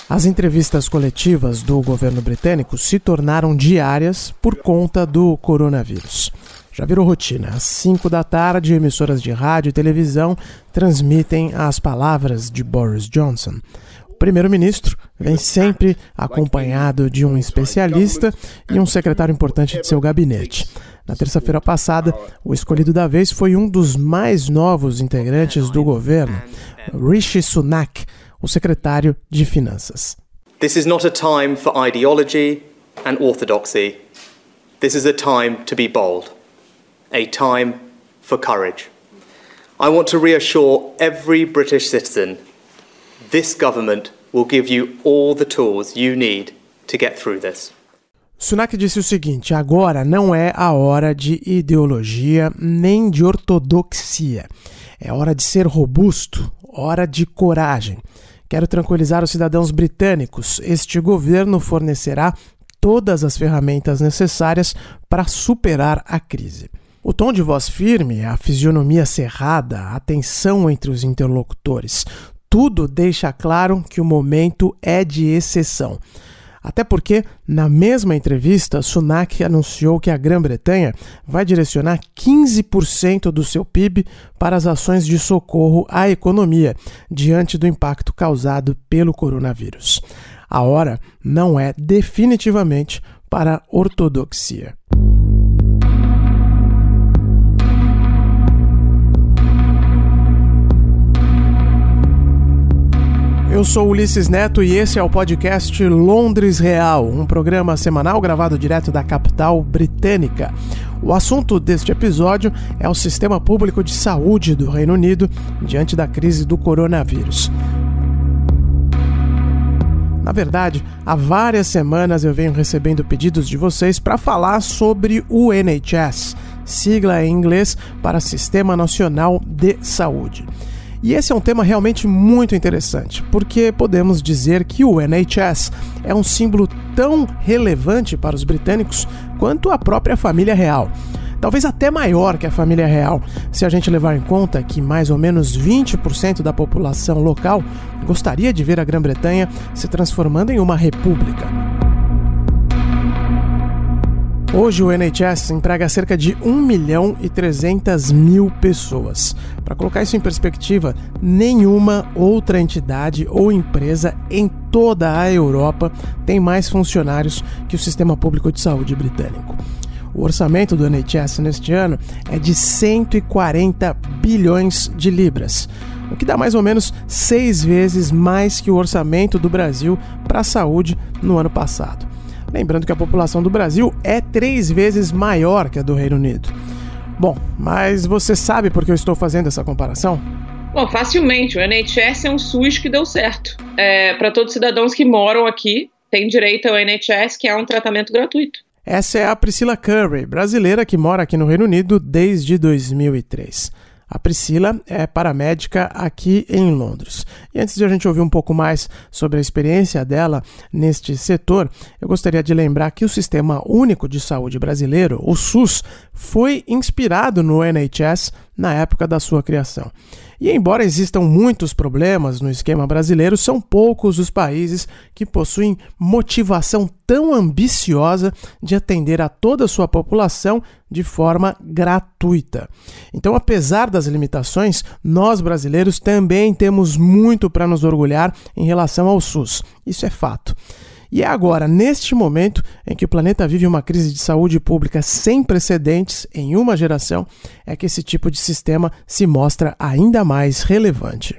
As entrevistas coletivas do governo britânico se tornaram diárias por conta do coronavírus. Já virou rotina. Às 5 da tarde, emissoras de rádio e televisão transmitem as palavras de Boris Johnson. O primeiro-ministro vem sempre acompanhado de um especialista e um secretário importante de seu gabinete. Na terça-feira passada, o escolhido da vez foi um dos mais novos integrantes do governo, Rishi Sunak, o secretário de Finanças. This is not a time for ideology and orthodoxy. This is a time to be bold. A time for courage. I want to reassure every British citizen this government will give you all the tools you need to get through this. Sunak disse o seguinte: agora não é a hora de ideologia nem de ortodoxia. É hora de ser robusto, hora de coragem. Quero tranquilizar os cidadãos britânicos. Este governo fornecerá todas as ferramentas necessárias para superar a crise. O tom de voz firme, a fisionomia cerrada, a tensão entre os interlocutores, tudo deixa claro que o momento é de exceção. Até porque, na mesma entrevista, Sunak anunciou que a Grã-Bretanha vai direcionar 15% do seu PIB para as ações de socorro à economia, diante do impacto causado pelo coronavírus. A hora não é definitivamente para a ortodoxia. Eu sou Ulisses Neto e esse é o podcast Londres Real, um programa semanal gravado direto da capital britânica. O assunto deste episódio é o sistema público de saúde do Reino Unido diante da crise do coronavírus. Na verdade, há várias semanas eu venho recebendo pedidos de vocês para falar sobre o NHS, sigla em inglês para Sistema Nacional de Saúde. E esse é um tema realmente muito interessante, porque podemos dizer que o NHS é um símbolo tão relevante para os britânicos quanto a própria família real. Talvez até maior que a família real, se a gente levar em conta que mais ou menos 20% da população local gostaria de ver a Grã-Bretanha se transformando em uma república. Hoje o NHS emprega cerca de 1.300.000 pessoas. Para colocar isso em perspectiva, nenhuma outra entidade ou empresa em toda a Europa tem mais funcionários que o sistema público de saúde britânico. O orçamento do NHS neste ano é de 140 bilhões de libras, o que dá mais ou menos 6 vezes mais que o orçamento do Brasil para a saúde no ano passado. Lembrando que a população do Brasil é 3 vezes maior que a do Reino Unido. Bom, mas você sabe por que eu estou fazendo essa comparação? Bom, facilmente. O NHS é um SUS que deu certo. Para todos os cidadãos que moram aqui, têm direito ao NHS, que é um tratamento gratuito. Essa é a Priscila Curry, brasileira que mora aqui no Reino Unido desde 2003. A Priscila é paramédica aqui em Londres. E antes de a gente ouvir um pouco mais sobre a experiência dela neste setor, eu gostaria de lembrar que o Sistema Único de Saúde brasileiro, o SUS, foi inspirado no NHS na época da sua criação. E embora existam muitos problemas no esquema brasileiro, são poucos os países que possuem motivação tão ambiciosa de atender a toda a sua população de forma gratuita. Então, apesar das limitações, nós brasileiros também temos muito para nos orgulhar em relação ao SUS. Isso é fato. E é agora, neste momento, em que o planeta vive uma crise de saúde pública sem precedentes em uma geração, é que esse tipo de sistema se mostra ainda mais relevante.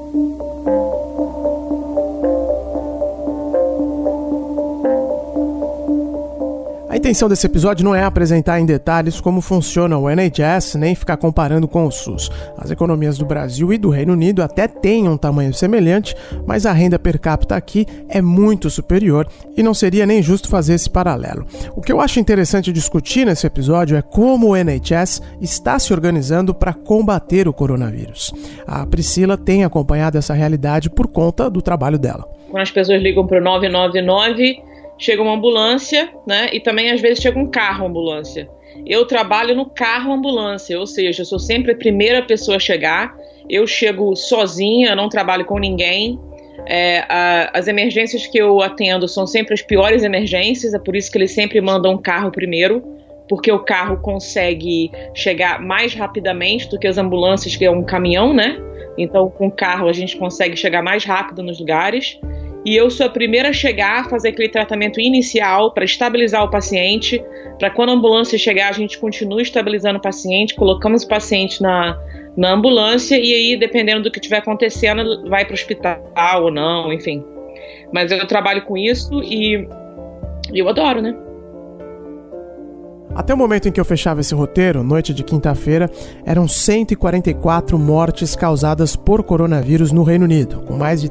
A intenção desse episódio não é apresentar em detalhes como funciona o NHS, nem ficar comparando com o SUS. As economias do Brasil e do Reino Unido até têm um tamanho semelhante, mas a renda per capita aqui é muito superior e não seria nem justo fazer esse paralelo. O que eu acho interessante discutir nesse episódio é como o NHS está se organizando para combater o coronavírus. A Priscila tem acompanhado essa realidade por conta do trabalho dela. Quando as pessoas ligam para o 999... chega uma ambulância, né? E também às vezes chega um carro-ambulância. Eu trabalho no carro-ambulância, ou seja, eu sou sempre a primeira pessoa a chegar. Eu chego sozinha, não trabalho com ninguém. As emergências que eu atendo são sempre as piores emergências, é por isso que eles sempre mandam um carro primeiro, porque o carro consegue chegar mais rapidamente do que as ambulâncias, que é um caminhão, né? Então, com o carro a gente consegue chegar mais rápido nos lugares. E eu sou a primeira a chegar, fazer aquele tratamento inicial para estabilizar o paciente, para quando a ambulância chegar a gente continue estabilizando o paciente, colocamos o paciente na ambulância e aí, dependendo do que estiver acontecendo, vai para o hospital ou não, enfim. Mas eu trabalho com isso e eu adoro, né? Até o momento em que eu fechava esse roteiro, noite de quinta-feira, eram 144 mortes causadas por coronavírus no Reino Unido, com mais de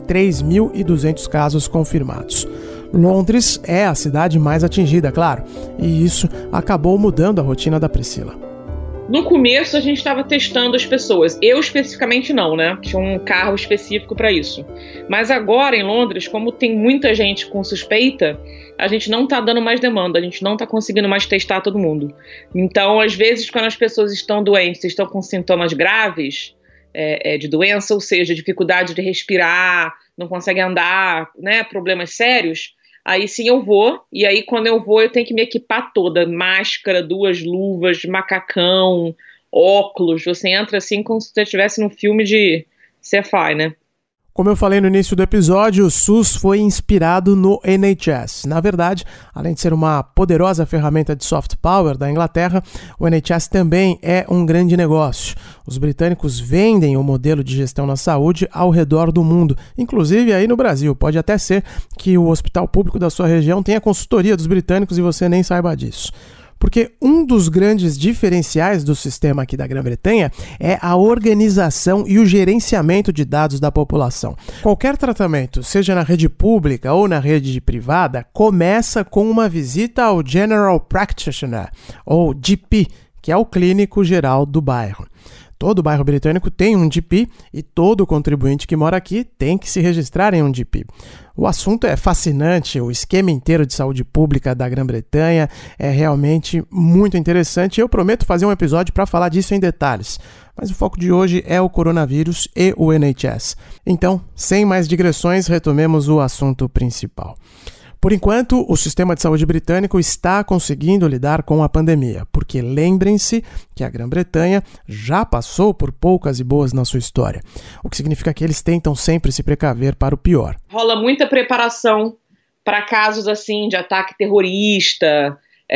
3.200 casos confirmados. Londres é a cidade mais atingida, claro, e isso acabou mudando a rotina da Priscila. No começo a gente estava testando as pessoas, eu especificamente não, né? Tinha um carro específico para isso. Mas agora em Londres, como tem muita gente com suspeita, a gente não está dando mais demanda, a gente não está conseguindo mais testar todo mundo. Então, às vezes, quando as pessoas estão doentes, estão com sintomas graves de doença, ou seja, dificuldade de respirar, não conseguem andar, né? Problemas sérios, aí sim eu vou, e aí quando eu vou eu tenho que me equipar toda, máscara, 2 luvas, macacão, óculos, você entra assim como se você estivesse num filme de sci-fi, né? Como eu falei no início do episódio, o SUS foi inspirado no NHS. Na verdade, além de ser uma poderosa ferramenta de soft power da Inglaterra, o NHS também é um grande negócio. Os britânicos vendem o modelo de gestão na saúde ao redor do mundo, inclusive aí no Brasil. Pode até ser que o hospital público da sua região tenha consultoria dos britânicos e você nem saiba disso. Porque um dos grandes diferenciais do sistema aqui da Grã-Bretanha é a organização e o gerenciamento de dados da população. Qualquer tratamento, seja na rede pública ou na rede privada, começa com uma visita ao General Practitioner, ou GP, que é o clínico geral do bairro. Todo bairro britânico tem um GP e todo contribuinte que mora aqui tem que se registrar em um GP. O assunto é fascinante, o esquema inteiro de saúde pública da Grã-Bretanha é realmente muito interessante e eu prometo fazer um episódio para falar disso em detalhes. Mas o foco de hoje é o coronavírus e o NHS. Então, sem mais digressões, retomemos o assunto principal. Por enquanto, o sistema de saúde britânico está conseguindo lidar com a pandemia, porque lembrem-se que a Grã-Bretanha já passou por poucas e boas na sua história, o que significa que eles tentam sempre se precaver para o pior. Rola muita preparação para casos assim de ataque terrorista,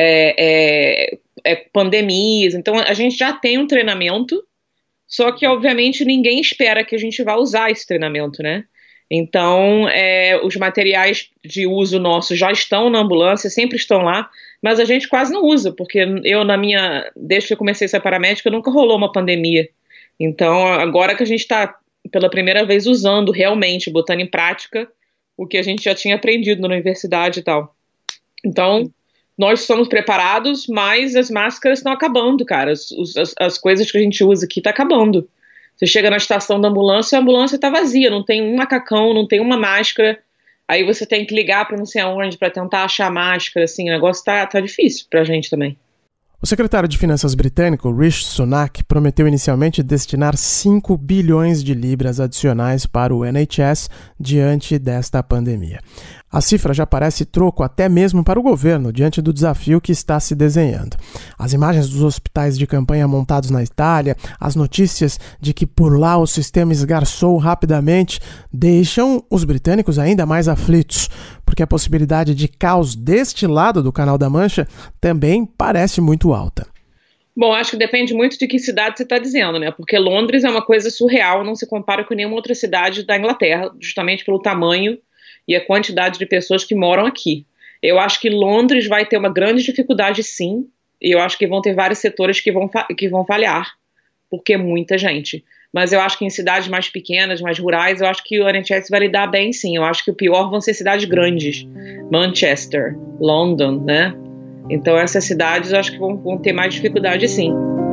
pandemias, então a gente já tem um treinamento, só que obviamente ninguém espera que a gente vá usar esse treinamento, né? Então, os materiais de uso nossos já estão na ambulância, sempre estão lá, mas a gente quase não usa, porque desde que eu comecei a ser paramédica, nunca rolou uma pandemia. Então, agora que a gente está, pela primeira vez, usando realmente, botando em prática o que a gente já tinha aprendido na universidade e tal. Então, nós estamos preparados, mas as máscaras estão acabando, cara. As coisas que a gente usa aqui estão acabando. Você chega na estação da ambulância, a ambulância está vazia, não tem um macacão, não tem uma máscara. Aí você tem que ligar para não sei aonde para tentar achar máscara, assim, o negócio tá difícil pra gente também. O secretário de Finanças britânico, Rishi Sunak, prometeu inicialmente destinar 5 bilhões de libras adicionais para o NHS diante desta pandemia. A cifra já parece troco até mesmo para o governo, diante do desafio que está se desenhando. As imagens dos hospitais de campanha montados na Itália, as notícias de que por lá o sistema esgarçou rapidamente, deixam os britânicos ainda mais aflitos, porque a possibilidade de caos deste lado do Canal da Mancha também parece muito alta. Bom, acho que depende muito de que cidade você está dizendo, né? Porque Londres é uma coisa surreal, não se compara com nenhuma outra cidade da Inglaterra, justamente pelo tamanho e a quantidade de pessoas que moram aqui. Eu acho que Londres vai ter uma grande dificuldade, sim, e eu acho que vão ter vários setores que vão falhar, porque é muita gente. Mas eu acho que em cidades mais pequenas, mais rurais, eu acho que o NHS vai lidar bem, sim. Eu acho que o pior vão ser cidades grandes. Manchester, London, né? Então essas cidades eu acho que vão ter mais dificuldade, sim.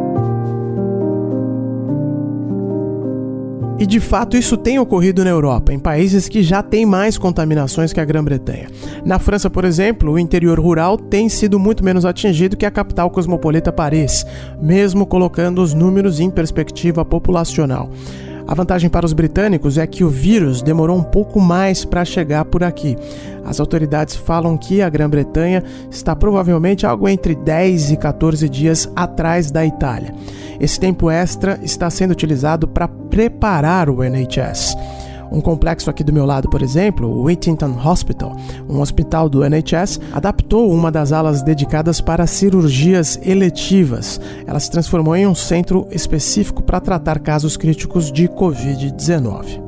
E de fato isso tem ocorrido na Europa, em países que já têm mais contaminações que a Grã-Bretanha. Na França, por exemplo, o interior rural tem sido muito menos atingido que a capital cosmopolita Paris, mesmo colocando os números em perspectiva populacional. A vantagem para os britânicos é que o vírus demorou um pouco mais para chegar por aqui. As autoridades falam que a Grã-Bretanha está provavelmente algo entre 10 e 14 dias atrás da Itália. Esse tempo extra está sendo utilizado para preparar o NHS. Um complexo aqui do meu lado, por exemplo, o Whittington Hospital, um hospital do NHS, adaptou uma das alas dedicadas para cirurgias eletivas. Ela se transformou em um centro específico para tratar casos críticos de Covid-19.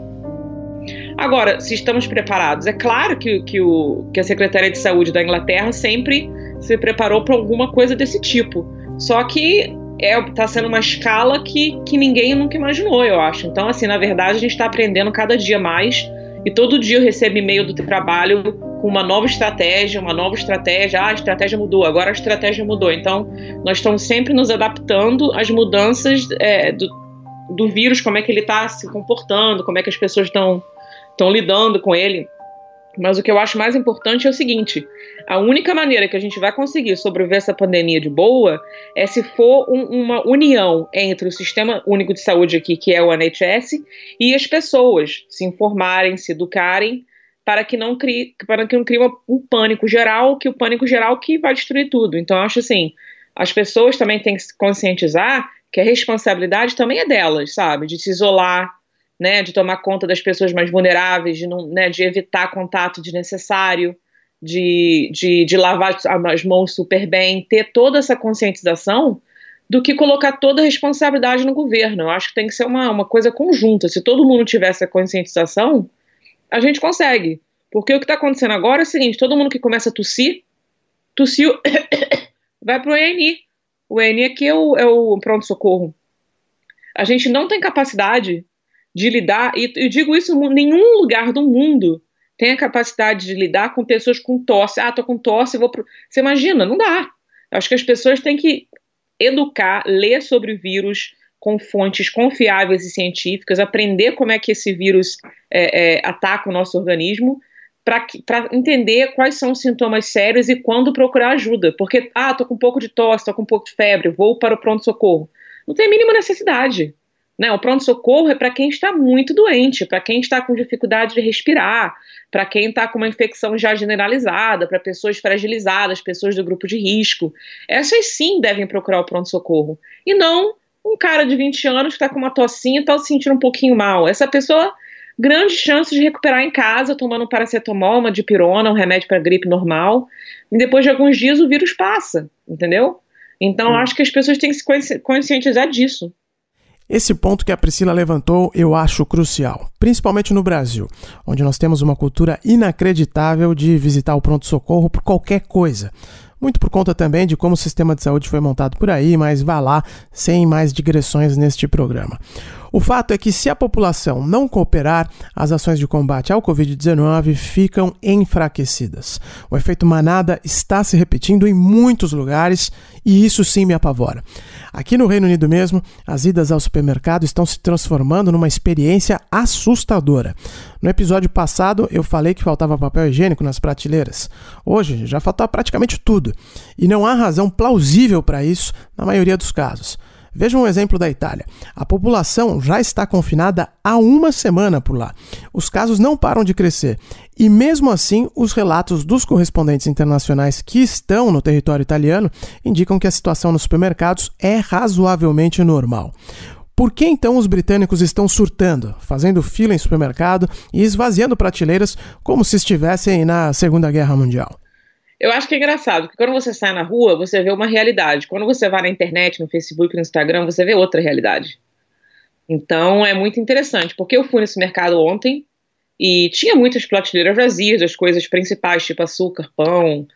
Agora, se estamos preparados, é claro que a Secretaria de Saúde da Inglaterra sempre se preparou para alguma coisa desse tipo. Só que está sendo uma escala que ninguém nunca imaginou, eu acho. Então, assim, na verdade, a gente está aprendendo cada dia mais e todo dia eu recebo e-mail do trabalho com uma nova estratégia. A estratégia mudou, agora a estratégia mudou. Então, nós estamos sempre nos adaptando às mudanças do vírus, como é que ele está se comportando, como é que as pessoas estão lidando com ele. Mas o que eu acho mais importante é o seguinte: a única maneira que a gente vai conseguir sobreviver essa pandemia de boa é se for uma união entre o Sistema Único de Saúde aqui, que é o NHS, e as pessoas se informarem, se educarem, para que não crie um pânico geral, que o pânico geral que vai destruir tudo. Então, eu acho assim, as pessoas também têm que se conscientizar que a responsabilidade também é delas, sabe? De se isolar, né, de tomar conta das pessoas mais vulneráveis, de evitar contato desnecessário, de lavar as mãos super bem, ter toda essa conscientização, do que colocar toda a responsabilidade no governo. Eu acho que tem que ser uma coisa conjunta. Se todo mundo tiver essa conscientização, a gente consegue. Porque o que está acontecendo agora é o seguinte: todo mundo que começa a tossiu, vai para o ENI. O ENI aqui é o pronto-socorro. A gente não tem capacidade de lidar, e eu digo isso, nenhum lugar do mundo tem a capacidade de lidar com pessoas com tosse. Tô com tosse, Você imagina? Não dá. Eu acho que as pessoas têm que educar, ler sobre o vírus com fontes confiáveis e científicas, aprender como é que esse vírus ataca o nosso organismo, para entender quais são os sintomas sérios e quando procurar ajuda. Porque, tô com um pouco de tosse, tô com um pouco de febre, vou para o pronto-socorro. Não tem a mínima necessidade. Né, o pronto-socorro é para quem está muito doente, para quem está com dificuldade de respirar, para quem está com uma infecção já generalizada, para pessoas fragilizadas, pessoas do grupo de risco. Essas sim devem procurar o pronto-socorro. E não um cara de 20 anos que está com uma tossinha e está se sentindo um pouquinho mal. Essa pessoa, grande chance de recuperar em casa, tomando um paracetamol, uma dipirona, um remédio para gripe normal. E depois de alguns dias o vírus passa, entendeu? Então acho que as pessoas têm que se conscientizar disso. Esse ponto que a Priscila levantou eu acho crucial, principalmente no Brasil, onde nós temos uma cultura inacreditável de visitar o pronto-socorro por qualquer coisa. Muito por conta também de como o sistema de saúde foi montado por aí, mas vá lá, sem mais digressões neste programa. O fato é que se a população não cooperar, as ações de combate ao Covid-19 ficam enfraquecidas. O efeito manada está se repetindo em muitos lugares e isso sim me apavora. Aqui no Reino Unido mesmo, as idas ao supermercado estão se transformando numa experiência assustadora. No episódio passado, eu falei que faltava papel higiênico nas prateleiras. Hoje, já falta praticamente tudo. E não há razão plausível para isso na maioria dos casos. Veja um exemplo da Itália. A população já está confinada há uma semana por lá. Os casos não param de crescer. E mesmo assim, os relatos dos correspondentes internacionais que estão no território italiano indicam que a situação nos supermercados é razoavelmente normal. Por que então os britânicos estão surtando, fazendo fila em supermercado e esvaziando prateleiras como se estivessem na Segunda Guerra Mundial? Eu acho que é engraçado, porque quando você sai na rua, você vê uma realidade. Quando você vai na internet, no Facebook, no Instagram, você vê outra realidade. Então é muito interessante, porque eu fui nesse mercado ontem e tinha muitas prateleiras vazias, as coisas principais, tipo açúcar, pão,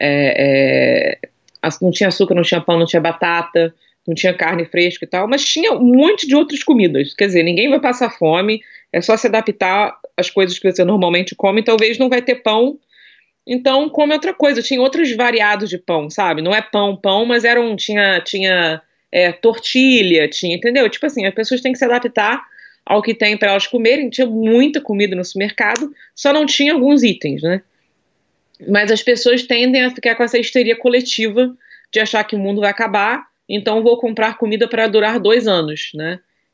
não tinha açúcar, não tinha pão, não tinha batata, não tinha carne fresca e tal, mas tinha um monte de outras comidas. Quer dizer, ninguém vai passar fome, é só se adaptar às coisas que você normalmente come, talvez não vai ter pão, então come outra coisa. Tinha outros variados de pão, sabe? Não é pão, mas tinha tortilha, entendeu? Tipo assim, as pessoas têm que se adaptar ao que tem para elas comerem. Tinha muita comida no supermercado, só não tinha alguns itens, né? Mas as pessoas tendem a ficar com essa histeria coletiva de achar que o mundo vai acabar, então vou comprar comida para durar 2 anos, né?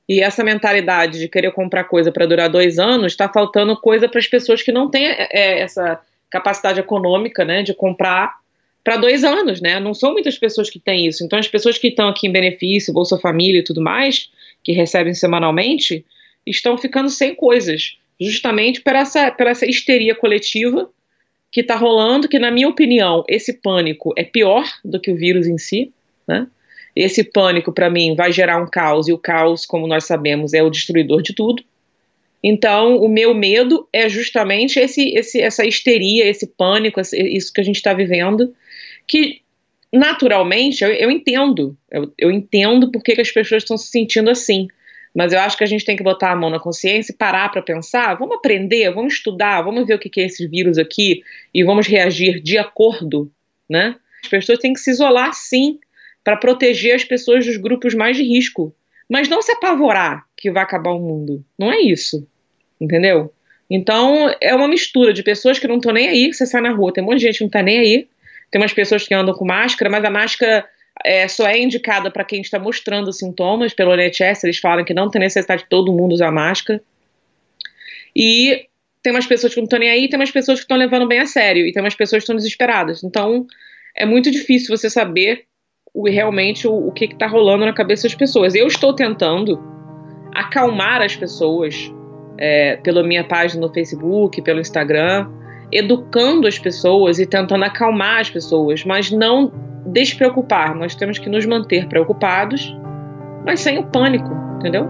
E essa mentalidade de querer comprar coisa para durar 2 anos, está faltando coisa para as pessoas que não têm essa capacidade econômica, né, de comprar para 2 anos, né? Não são muitas pessoas que têm isso. Então, as pessoas que estão aqui em benefício, Bolsa Família e tudo mais, que recebem semanalmente, estão ficando sem coisas, justamente por essa histeria coletiva que está rolando, que, na minha opinião, esse pânico é pior do que o vírus em si, né? Esse pânico, para mim, vai gerar um caos, e o caos, como nós sabemos, é o destruidor de tudo. Então, o meu medo é justamente essa histeria, esse pânico, isso que a gente está vivendo, que, naturalmente, eu entendo. Eu entendo por que as pessoas estão se sentindo assim. Mas eu acho que a gente tem que botar a mão na consciência e parar para pensar, vamos aprender, vamos estudar, vamos ver o que é esse vírus aqui e vamos reagir de acordo, né? As pessoas têm que se isolar, sim, para proteger as pessoas dos grupos mais de risco. Mas não se apavorar que vai acabar o mundo. Não é isso, entendeu? Então, é uma mistura de pessoas que não estão nem aí, que você sai na rua, tem um monte de gente que não está nem aí, tem umas pessoas que andam com máscara, mas a máscara só é indicada para quem está mostrando sintomas. Pelo NHS, eles falam que não tem necessidade de todo mundo usar máscara. E tem umas pessoas que não estão nem aí, tem umas pessoas que estão levando bem a sério, e tem umas pessoas que estão desesperadas. Então, é muito difícil você saber realmente o que está rolando na cabeça das pessoas. Eu estou tentando acalmar as pessoas pela minha página no Facebook, pelo Instagram, educando as pessoas e tentando acalmar as pessoas, mas não despreocupar. Nós temos que nos manter preocupados, mas sem o pânico, entendeu?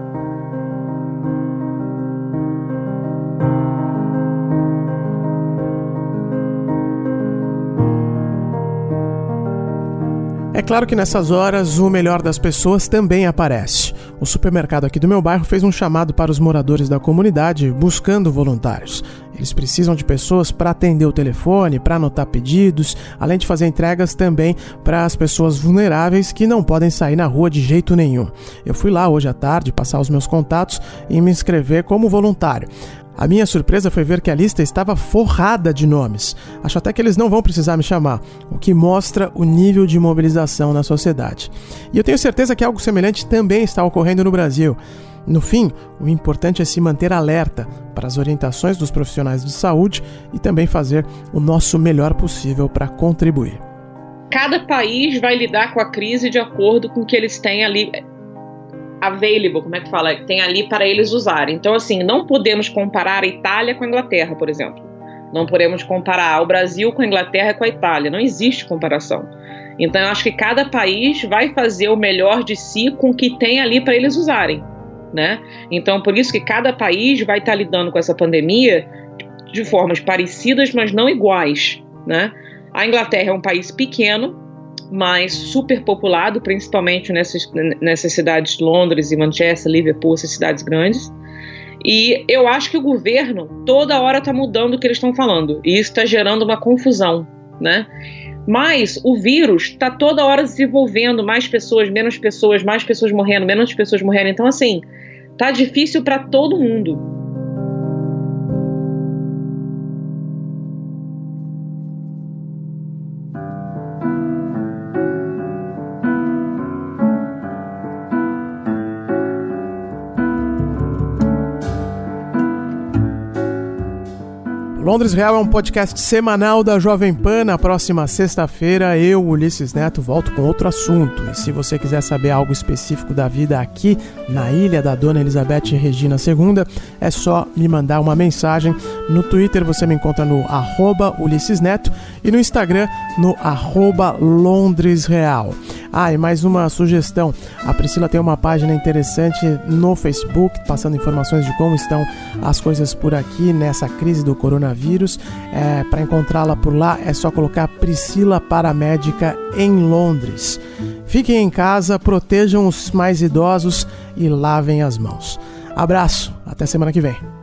É claro que nessas horas o melhor das pessoas também aparece. O supermercado aqui do meu bairro fez um chamado para os moradores da comunidade buscando voluntários. Eles precisam de pessoas para atender o telefone, para anotar pedidos, além de fazer entregas também para as pessoas vulneráveis que não podem sair na rua de jeito nenhum. Eu fui lá hoje à tarde passar os meus contatos e me inscrever como voluntário. A minha surpresa foi ver que a lista estava forrada de nomes. Acho até que eles não vão precisar me chamar, o que mostra o nível de mobilização na sociedade. E eu tenho certeza que algo semelhante também está ocorrendo no Brasil. No fim, o importante é se manter alerta para as orientações dos profissionais de saúde e também fazer o nosso melhor possível para contribuir. Cada país vai lidar com a crise de acordo com o que eles têm ali available, como é que fala? Tem ali para eles usarem. Então, assim, não podemos comparar a Itália com a Inglaterra, por exemplo. Não podemos comparar o Brasil com a Inglaterra e com a Itália. Não existe comparação. Então, eu acho que cada país vai fazer o melhor de si com o que tem ali para eles usarem, né? Então, por isso que cada país vai estar lidando com essa pandemia de formas parecidas, mas não iguais, né? A Inglaterra é um país pequeno, mas super populado, principalmente nessas cidades de Londres e Manchester, Liverpool, essas cidades grandes. E eu acho que o governo toda hora está mudando o que eles estão falando, e isso está gerando uma confusão, né? Mas o vírus está toda hora desenvolvendo mais pessoas, menos pessoas, mais pessoas morrendo, menos pessoas morrendo. Então, assim, tá difícil para todo mundo. Londres Real é um podcast semanal da Jovem Pan. Na próxima sexta-feira, eu, Ulisses Neto, volto com outro assunto. E se você quiser saber algo específico da vida aqui na ilha da Dona Elizabeth Regina II, é só me mandar uma mensagem. No Twitter você me encontra no @UlissesNeto e no Instagram no @LondresReal. E mais uma sugestão. A Priscila tem uma página interessante no Facebook, passando informações de como estão as coisas por aqui nessa crise do coronavírus. Para encontrá-la por lá é só colocar Priscila Paramédica em Londres. Fiquem em casa, protejam os mais idosos e lavem as mãos. Abraço, até semana que vem.